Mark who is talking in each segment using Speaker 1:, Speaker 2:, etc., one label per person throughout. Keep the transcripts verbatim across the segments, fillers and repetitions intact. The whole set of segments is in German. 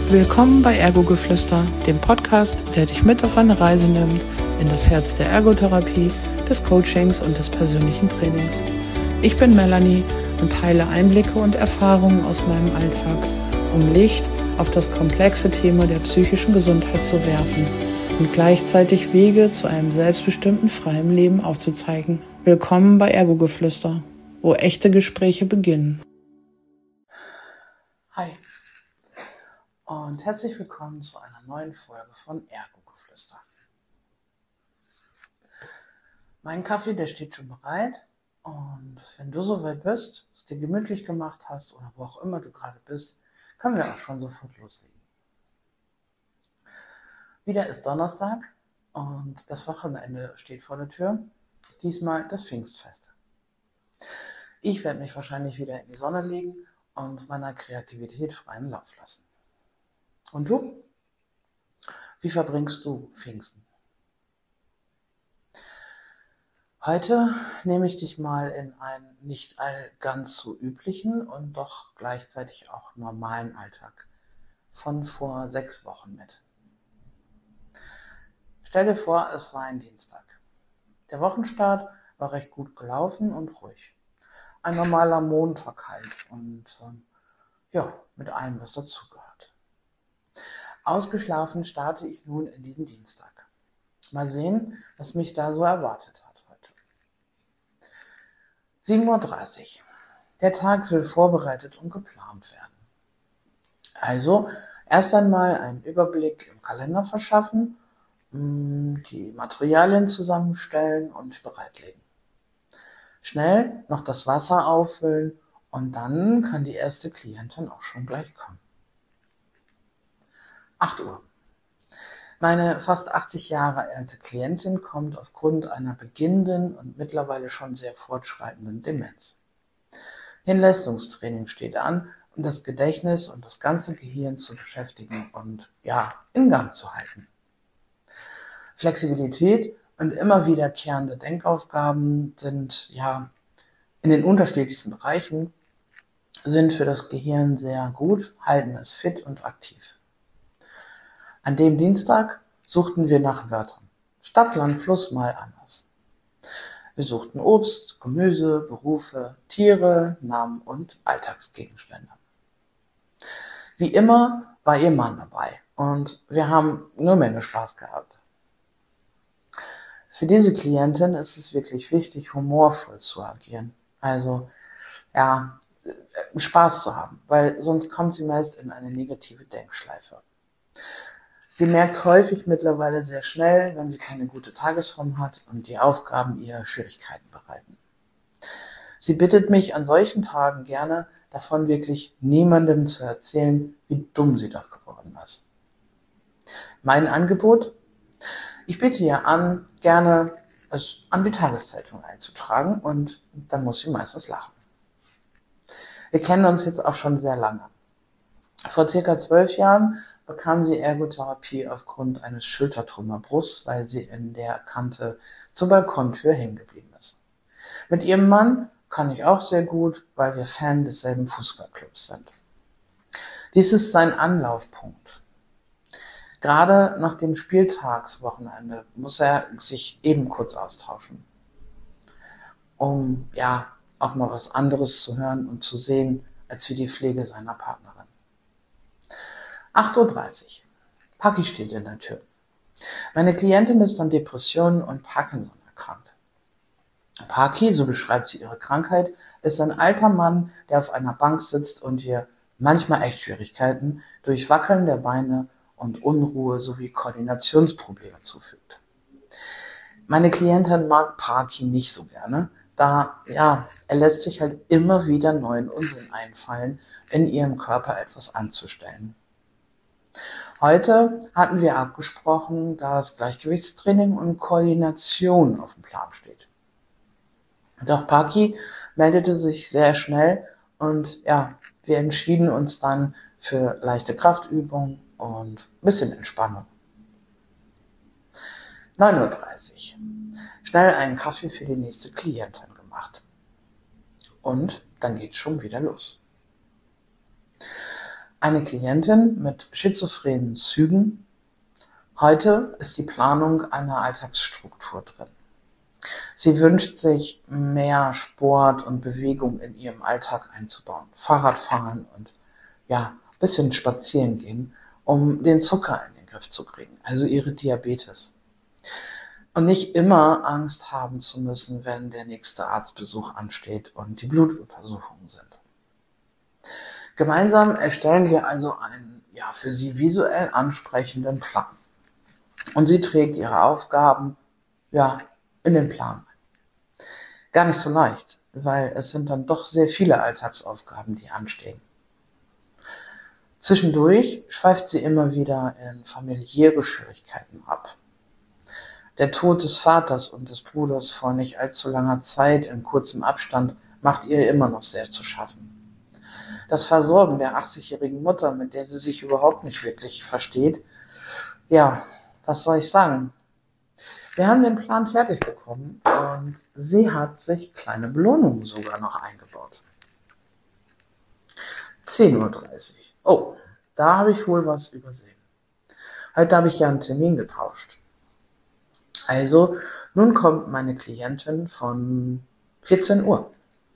Speaker 1: Willkommen bei Ergo-Geflüster, dem Podcast, der dich mit auf eine Reise nimmt in das Herz der Ergotherapie, des Coachings und des persönlichen Trainings. Ich bin Melanie und teile Einblicke und Erfahrungen aus meinem Alltag, um Licht auf das komplexe Thema der psychischen Gesundheit zu werfen und gleichzeitig Wege zu einem selbstbestimmten, freien Leben aufzuzeigen. Willkommen bei Ergo-Geflüster, wo echte Gespräche beginnen. Hi und herzlich willkommen zu einer neuen Folge von Ergo-Geflüster. Mein Kaffee, der steht schon bereit, und wenn du soweit bist, es dir gemütlich gemacht hast oder wo auch immer du gerade bist, können wir auch schon sofort loslegen. Wieder ist Donnerstag und das Wochenende steht vor der Tür, diesmal das Pfingstfest. Ich werde mich wahrscheinlich wieder in die Sonne legen und meiner Kreativität freien Lauf lassen. Und du? Wie verbringst du Pfingsten? Heute nehme ich dich mal in einen nicht all ganz so üblichen und doch gleichzeitig auch normalen Alltag von vor sechs Wochen mit. Stell dir vor, es war ein Dienstag. Der Wochenstart war recht gut gelaufen und ruhig. Ein normaler Montag halt und ähm, ja, mit allem, was dazugehört. Ausgeschlafen starte ich nun in diesen Dienstag. Mal sehen, was mich da so erwartet hat heute. sieben Uhr dreißig. Der Tag will vorbereitet und geplant werden. Also erst einmal einen Überblick im Kalender verschaffen, die Materialien zusammenstellen und bereitlegen. Schnell noch das Wasser auffüllen und dann kann die erste Klientin auch schon gleich kommen. acht Uhr. Meine fast achtzig Jahre alte Klientin kommt aufgrund einer beginnenden und mittlerweile schon sehr fortschreitenden Demenz. Hirnleistungstraining steht an, um das Gedächtnis und das ganze Gehirn zu beschäftigen und ja, in Gang zu halten. Flexibilität und immer wiederkehrende Denkaufgaben sind ja in den unterschiedlichsten Bereichen sind für das Gehirn sehr gut, halten es fit und aktiv. An dem Dienstag suchten wir nach Wörtern. Stadt, Land, Fluss mal anders. Wir suchten Obst, Gemüse, Berufe, Tiere, Namen und Alltagsgegenstände. Wie immer war ihr Mann dabei und wir haben nur Menge Spaß gehabt. Für diese Klientin ist es wirklich wichtig, humorvoll zu agieren. Also, ja, Spaß zu haben, weil sonst kommt sie meist in eine negative Denkschleife. Sie merkt häufig mittlerweile sehr schnell, wenn sie keine gute Tagesform hat und die Aufgaben ihr Schwierigkeiten bereiten. Sie bittet mich an solchen Tagen gerne, davon wirklich niemandem zu erzählen, wie dumm sie doch geworden ist. Mein Angebot? Ich biete ihr an, gerne es an die Tageszeitung einzutragen und dann muss sie meistens lachen. Wir kennen uns jetzt auch schon sehr lange. Vor circa zwölf Jahren bekam sie Ergotherapie aufgrund eines Schultertrümmerbruchs, weil sie in der Kante zur Balkontür hängen geblieben ist. Mit ihrem Mann kann ich auch sehr gut, weil wir Fan desselben Fußballclubs sind. Dies ist sein Anlaufpunkt. Gerade nach dem Spieltagswochenende muss er sich eben kurz austauschen, um ja auch mal was anderes zu hören und zu sehen, als wie die Pflege seiner Partnerin. acht Uhr dreißig. Paki steht in der Tür. Meine Klientin ist an Depressionen und Parkinson erkrankt. Paki, so beschreibt sie ihre Krankheit, ist ein alter Mann, der auf einer Bank sitzt und ihr manchmal echt Schwierigkeiten durch Wackeln der Beine und Unruhe sowie Koordinationsprobleme zufügt. Meine Klientin mag Paki nicht so gerne, da ja, er lässt sich halt immer wieder neuen Unsinn einfallen, in ihrem Körper etwas anzustellen. Heute hatten wir abgesprochen, dass Gleichgewichtstraining und Koordination auf dem Plan steht. Doch Paki meldete sich sehr schnell und ja, wir entschieden uns dann für leichte Kraftübungen und ein bisschen Entspannung. neun Uhr dreißig. Schnell einen Kaffee für die nächste Klientin gemacht. Und dann geht's schon wieder los. Eine Klientin mit schizophrenen Zügen. Heute ist die Planung einer Alltagsstruktur drin. Sie wünscht sich mehr Sport und Bewegung in ihrem Alltag einzubauen. Fahrradfahren und ja, ein bisschen spazieren gehen, um den Zucker in den Griff zu kriegen, also ihre Diabetes. Und nicht immer Angst haben zu müssen, wenn der nächste Arztbesuch ansteht und die Blutuntersuchungen sind. Gemeinsam erstellen wir also einen ja, für sie visuell ansprechenden Plan. Und sie trägt ihre Aufgaben ja, in den Plan. Gar nicht so leicht, weil es sind dann doch sehr viele Alltagsaufgaben, die anstehen. Zwischendurch schweift sie immer wieder in familiäre Schwierigkeiten ab. Der Tod des Vaters und des Bruders vor nicht allzu langer Zeit in kurzem Abstand macht ihr immer noch sehr zu schaffen. Das Versorgen der achtzigjährigen Mutter, mit der sie sich überhaupt nicht wirklich versteht, ja, was soll ich sagen? Wir haben den Plan fertig bekommen und sie hat sich kleine Belohnungen sogar noch eingebaut. zehn Uhr dreißig. Oh, da habe ich wohl was übersehen. Heute habe ich ja einen Termin getauscht. Also, nun kommt meine Klientin von vierzehn Uhr.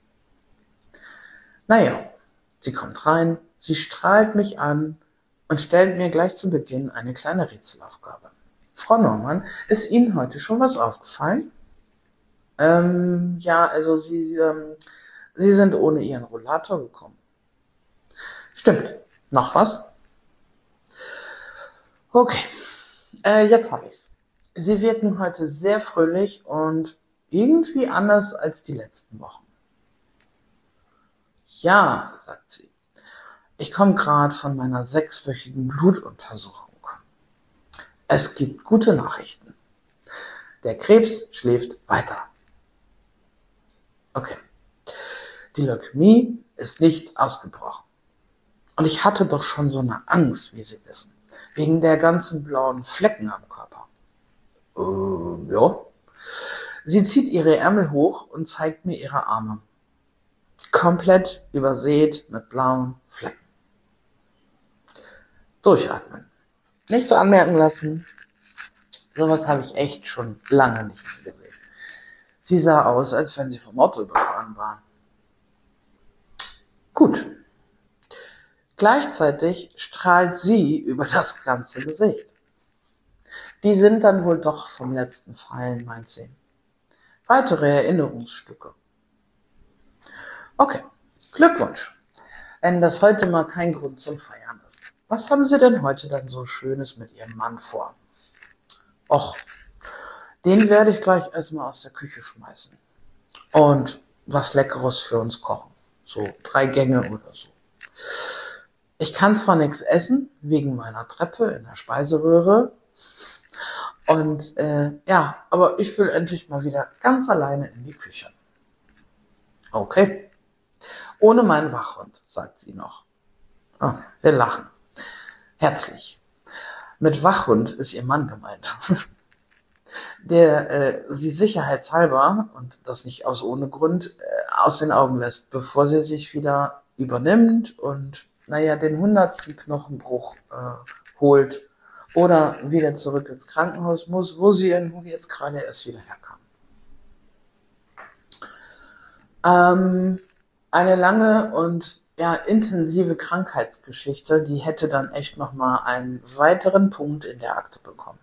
Speaker 1: Naja, sie kommt rein, sie strahlt mich an und stellt mir gleich zu Beginn eine kleine Rätselaufgabe. Frau Normann, ist Ihnen heute schon was aufgefallen? Ähm, ja, also Sie, ähm, Sie sind ohne Ihren Rollator gekommen. Stimmt. Noch was? Okay, äh, jetzt habe ich's. Sie wirken heute sehr fröhlich und irgendwie anders als die letzten Wochen. Ja, sagt sie. Ich komme gerade von meiner sechswöchigen Blutuntersuchung. Es gibt gute Nachrichten. Der Krebs schläft weiter. Okay. Die Leukämie ist nicht ausgebrochen. Und ich hatte doch schon so eine Angst, wie Sie wissen, wegen der ganzen blauen Flecken am Körper. Äh, ja. Sie zieht ihre Ärmel hoch und zeigt mir ihre Arme. Komplett übersät mit blauen Flecken. Durchatmen. Nicht so anmerken lassen. Sowas habe ich echt schon lange nicht mehr gesehen. Sie sah aus, als wenn sie vom Auto überfahren waren. Gut. Gleichzeitig strahlt sie über das ganze Gesicht. Die sind dann wohl doch vom letzten Fallen, meint sie. Weitere Erinnerungsstücke. Okay, Glückwunsch. Wenn das heute mal kein Grund zum Feiern ist. Was haben Sie denn heute dann so Schönes mit Ihrem Mann vor? Och, den werde ich gleich erstmal aus der Küche schmeißen. Und was Leckeres für uns kochen. So drei Gänge oder so. Ich kann zwar nichts essen, wegen meiner Treppe in der Speiseröhre. Und äh, ja, aber ich will endlich mal wieder ganz alleine in die Küche. Okay. Ohne meinen Wachhund, sagt sie noch. Oh, wir lachen. Herzlich. Mit Wachhund ist ihr Mann gemeint. Der äh, sie sicherheitshalber, und das nicht aus ohne Grund, äh, aus den Augen lässt, bevor sie sich wieder übernimmt und, naja, den hundertsten Knochenbruch äh, holt oder wieder zurück ins Krankenhaus muss, wo sie jetzt gerade erst wieder herkam. Ähm, eine lange und ja, intensive Krankheitsgeschichte, die hätte dann echt nochmal einen weiteren Punkt in der Akte bekommen.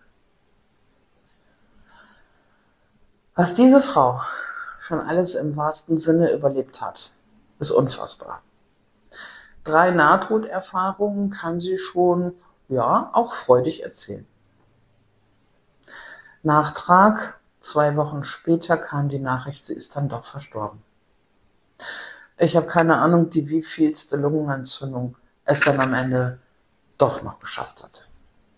Speaker 1: Was diese Frau schon alles im wahrsten Sinne überlebt hat, ist unfassbar. Drei Nahtoderfahrungen kann sie schon, ja, auch freudig erzählen. Nachtrag, zwei Wochen später kam die Nachricht, sie ist dann doch verstorben. Ich habe keine Ahnung, die wievielste Lungenentzündung es dann am Ende doch noch geschafft hat.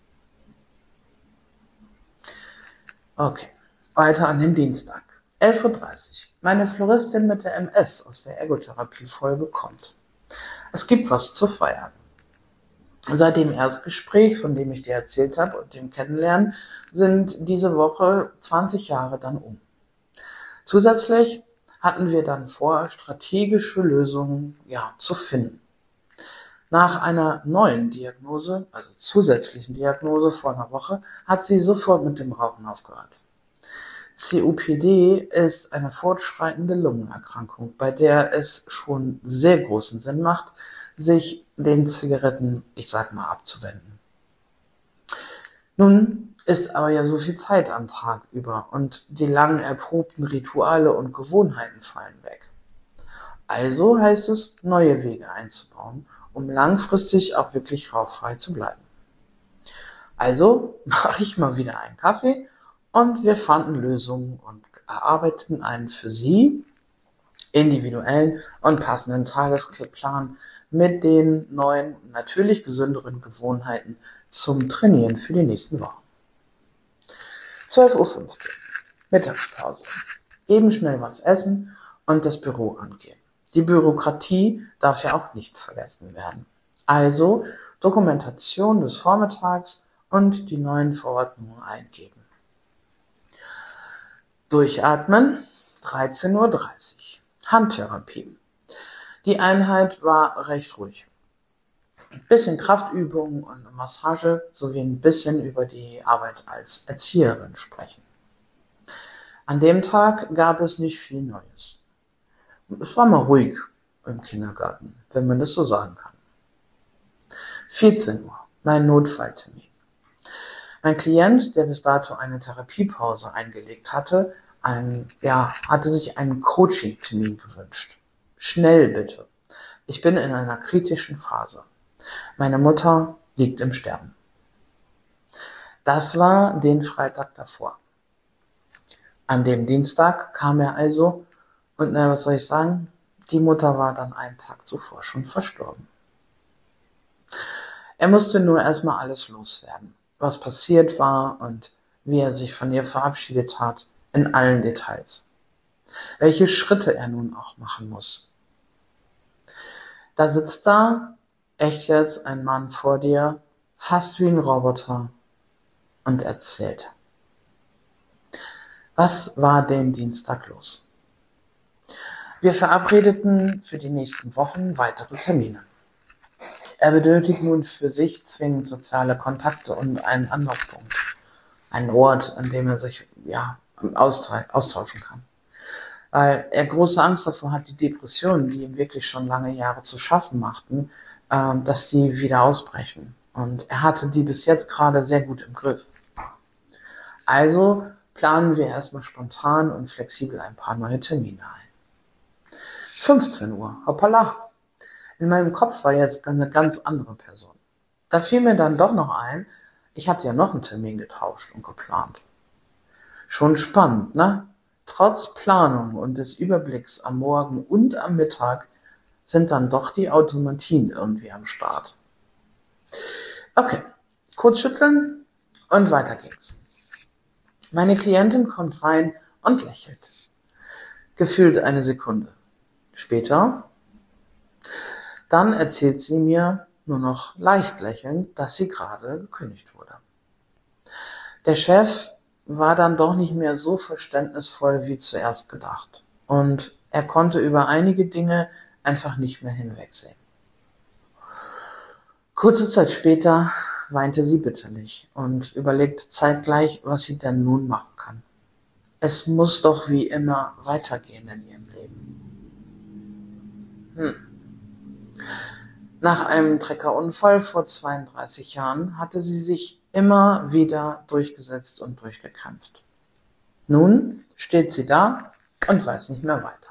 Speaker 1: Okay, weiter an den Dienstag. elf Uhr dreißig. Meine Floristin mit der M S aus der Ergotherapie-Folge kommt. Es gibt was zu feiern. Seit dem Erstgespräch, von dem ich dir erzählt habe, und dem Kennenlernen, sind diese Woche zwanzig Jahre dann um. Zusätzlich hatten wir dann vor, strategische Lösungen ja, zu finden. Nach einer neuen Diagnose, also zusätzlichen Diagnose vor einer Woche, hat sie sofort mit dem Rauchen aufgehört. C O P D ist eine fortschreitende Lungenerkrankung, bei der es schon sehr großen Sinn macht, sich den Zigaretten, ich sag mal, abzuwenden. Nun ist aber ja so viel Zeit am Tag über und die lang erprobten Rituale und Gewohnheiten fallen weg. Also heißt es, neue Wege einzubauen, um langfristig auch wirklich rauchfrei zu bleiben. Also mache ich mal wieder einen Kaffee und wir fanden Lösungen und erarbeiteten einen für Sie individuellen und passenden Tagesplan mit den neuen, natürlich gesünderen Gewohnheiten zum Trainieren für die nächsten Wochen. zwölf Uhr fünfzehn, Mittagspause. Eben schnell was essen und das Büro angehen. Die Bürokratie darf ja auch nicht vergessen werden. Also Dokumentation des Vormittags und die neuen Verordnungen eingeben. Durchatmen, dreizehn Uhr dreißig. Handtherapie. Die Einheit war recht ruhig. Ein bisschen Kraftübungen und Massage sowie ein bisschen über die Arbeit als Erzieherin sprechen. An dem Tag gab es nicht viel Neues. Es war mal ruhig im Kindergarten, wenn man das so sagen kann. vierzehn Uhr, mein Notfalltermin. Mein Klient, der bis dato eine Therapiepause eingelegt hatte, ein, ja, hatte sich einen Coaching-Termin gewünscht. Schnell bitte. Ich bin in einer kritischen Phase. Meine Mutter liegt im Sterben. Das war den Freitag davor. An dem Dienstag kam er also und na, was soll ich sagen? Die Mutter war dann einen Tag zuvor schon verstorben. Er musste nur erstmal alles loswerden, was passiert war und wie er sich von ihr verabschiedet hat, in allen Details. Welche Schritte er nun auch machen muss. Da sitzt da, echt jetzt, ein Mann vor dir, fast wie ein Roboter, und erzählt. Was war den Dienstag los? Wir verabredeten für die nächsten Wochen weitere Termine. Er benötigt nun für sich zwingend soziale Kontakte und einen Anlaufpunkt. Einen Ort, an dem er sich ja, austauschen kann. Weil er große Angst davor hat, die Depressionen, die ihm wirklich schon lange Jahre zu schaffen machten, äh, dass die wieder ausbrechen. Und er hatte die bis jetzt gerade sehr gut im Griff. Also planen wir erstmal spontan und flexibel ein paar neue Termine ein. fünfzehn Uhr, hoppala. In meinem Kopf war jetzt eine ganz andere Person. Da fiel mir dann doch noch ein, ich hatte ja noch einen Termin getauscht und geplant. Schon spannend, ne? Trotz Planung und des Überblicks am Morgen und am Mittag sind dann doch die Automatien irgendwie am Start. Okay, kurz schütteln und weiter geht's. Meine Klientin kommt rein und lächelt. Gefühlt eine Sekunde. Später, dann erzählt sie mir nur noch leicht lächelnd, dass sie gerade gekündigt wurde. Der Chef war dann doch nicht mehr so verständnisvoll wie zuerst gedacht. Und er konnte über einige Dinge einfach nicht mehr hinwegsehen. Kurze Zeit später weinte sie bitterlich und überlegte zeitgleich, was sie denn nun machen kann. Es muss doch wie immer weitergehen in ihrem Leben. Hm. Nach einem Treckerunfall vor zweiunddreißig Jahren hatte sie sich immer wieder durchgesetzt und durchgekämpft. Nun steht sie da und weiß nicht mehr weiter.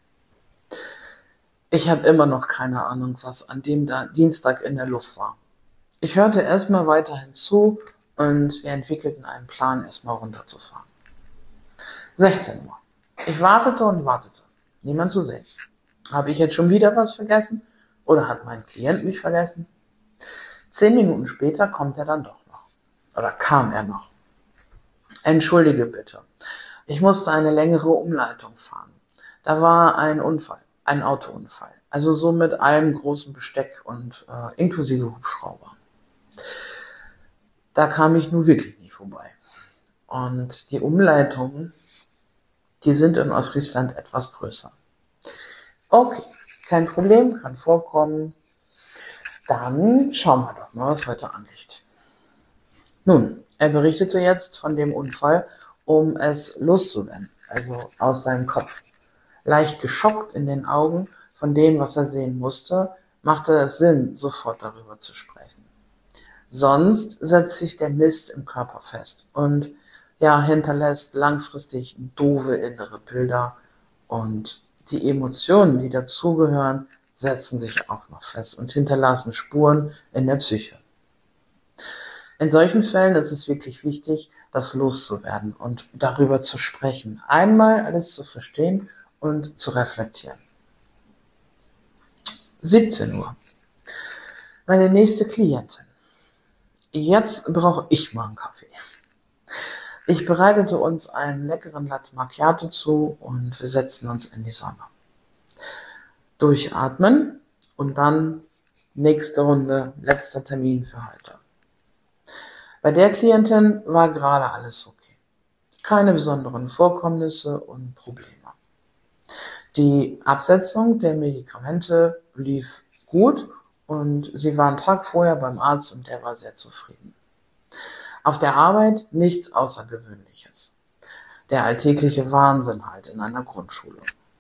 Speaker 1: Ich habe immer noch keine Ahnung, was an dem Dienstag in der Luft war. Ich hörte erstmal weiterhin zu und wir entwickelten einen Plan, erstmal runterzufahren. sechzehn Uhr. Ich wartete und wartete. Niemand zu sehen. Habe ich jetzt schon wieder was vergessen? Oder hat mein Klient mich vergessen? Zehn Minuten später kommt er dann doch noch. Oder kam er noch. Entschuldige bitte. Ich musste eine längere Umleitung fahren. Da war ein Unfall, ein Autounfall. Also so mit allem großen Besteck und äh, inklusive Hubschrauber. Da kam ich nun wirklich nie vorbei. Und die Umleitungen, die sind in Ostfriesland etwas größer. Okay, kein Problem, kann vorkommen. Dann schauen wir doch mal, was heute anliegt. Nun, er berichtete jetzt von dem Unfall, um es loszuwerden, also aus seinem Kopf. Leicht geschockt in den Augen von dem, was er sehen musste, machte es Sinn, sofort darüber zu sprechen. Sonst setzt sich der Mist im Körper fest und ja, hinterlässt langfristig doofe innere Bilder und die Emotionen, die dazugehören, setzen sich auch noch fest und hinterlassen Spuren in der Psyche. In solchen Fällen ist es wirklich wichtig, das loszuwerden und darüber zu sprechen, einmal alles zu verstehen und zu reflektieren. siebzehn Uhr. Meine nächste Klientin. Jetzt brauche ich mal einen Kaffee. Ich bereitete uns einen leckeren Latte Macchiato zu und wir setzten uns in die Sonne. Durchatmen und dann nächste Runde, letzter Termin für heute. Bei der Klientin war gerade alles okay. Keine besonderen Vorkommnisse und Probleme. Die Absetzung der Medikamente lief gut und sie war einen Tag vorher beim Arzt und der war sehr zufrieden. Auf der Arbeit nichts Außergewöhnliches. Der alltägliche Wahnsinn halt in einer Grundschule.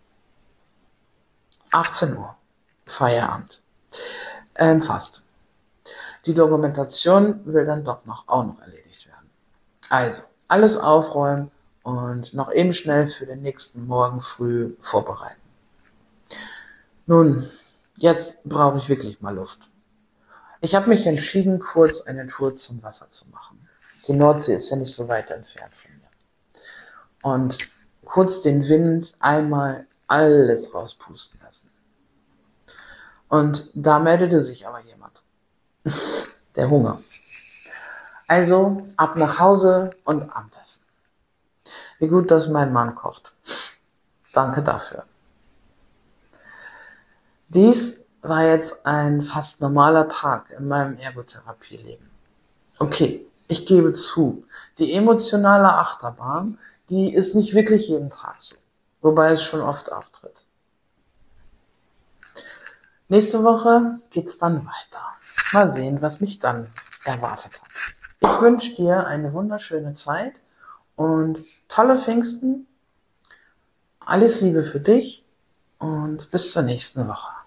Speaker 1: achtzehn Uhr. Feierabend. Ähm, fast. Die Dokumentation will dann doch noch auch noch erledigt werden. Also, alles aufräumen und noch eben schnell für den nächsten Morgen früh vorbereiten. Nun, jetzt brauche ich wirklich mal Luft. Ich habe mich entschieden, kurz eine Tour zum Wasser zu machen. Die Nordsee ist ja nicht so weit entfernt von mir. Und kurz den Wind einmal alles rauspusten lassen. Und da meldete sich aber jemand. Der Hunger. Also ab nach Hause und Abendessen. Wie gut, dass mein Mann kocht. Danke dafür. Dies war jetzt ein fast normaler Tag in meinem Ergotherapieleben. Okay, ich gebe zu, die emotionale Achterbahn, die ist nicht wirklich jeden Tag so, wobei es schon oft auftritt. Nächste Woche geht's dann weiter. Mal sehen, was mich dann erwartet hat. Ich wünsche dir eine wunderschöne Zeit und tolle Pfingsten. Alles Liebe für dich und bis zur nächsten Woche.